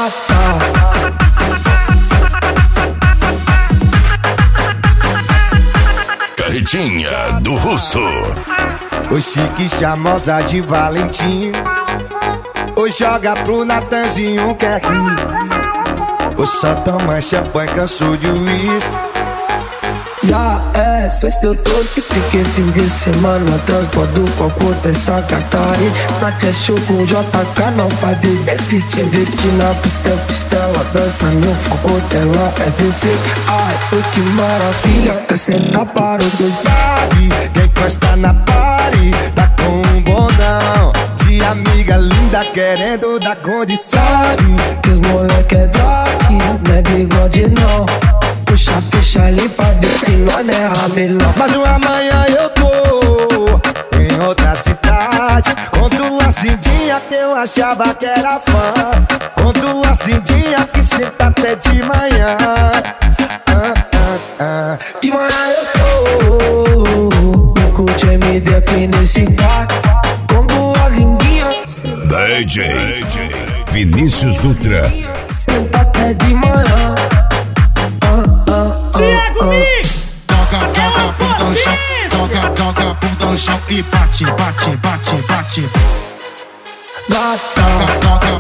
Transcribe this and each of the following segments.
Gata. Carretinha do Russo. Ô chique charmosa de Valentim, ô joga pro Natanzinho que é rico. Ô só toma champanhe, cansou de uísque. Já é, sexta eu tô que fiquei fim de semana. Transbordo com a essa catari. Na chest com JK não vai beber. Se te ver que na pista ela dança meu fogo dela é descer. Ai, oh, que maravilha, acrescenta para os dois. Sabe, quem encosta na party tá com um bondão de amiga linda querendo dar condição. Que os moleque é daqui, não é bigode não. Puxa, fecha ali pra ver que nós não é ramelão. Mas amanhã eu tô em outra cidade, com duas lindinhas que eu achava que era fã, com duas lindinhas que senta até de manhã. De manhã eu tô no Cult MD aqui nesse quarto, com duas lindinhas. DJ Vinícius Dutra. Senta até de manhã. Thiago Mix! Toca bunda no chão, toca bunda no chão e bate. Gata. Toca,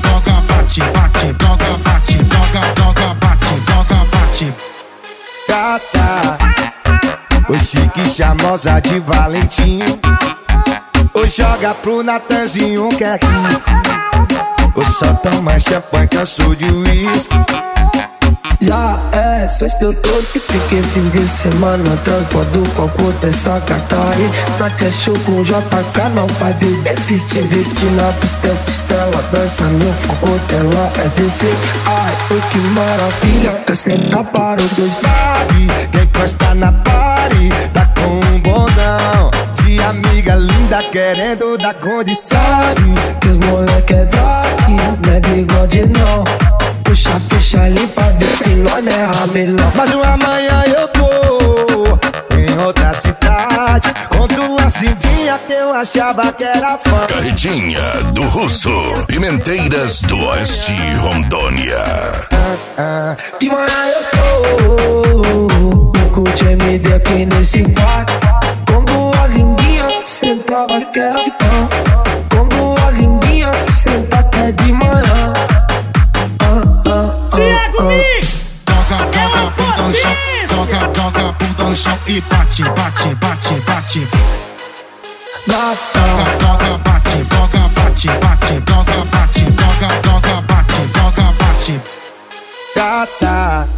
bate. Gata, ô chique charmosa de Valentim, ô joga pro Natanzinho que é rico. Ô só toma champanhe, cansou de uísque. Já é, sexta eu tô que fiquei fim de semana. Transbordo com essa catari. Na chest com JK não vai beber. Se te ver que na pista ela dança meu fogo dela é descer. Ai, oh, que maravilha, acrescenta para os dois. Sabe, quem encosta na party tá com um bondão de amiga linda querendo dar condição. Que os moleque é daqui, não é bigode não. Puxa, fecha ali pra ver que nós não é ramelão. Mas amanhã eu tô em outra cidade, com duas lindinhas que eu achava que era fã. Carretinha do Russo. Pimenteiras do Oeste, Rondônia. De manhã eu tô no Cult MD aqui nesse quarto, com duas lindinhas, sentava que era fã, com duas lindinhas, senta até de manhã. Thiago Mix! Toca bunda no chão, toca bunda no chão e bate. Gata. Toca, bate. Gata,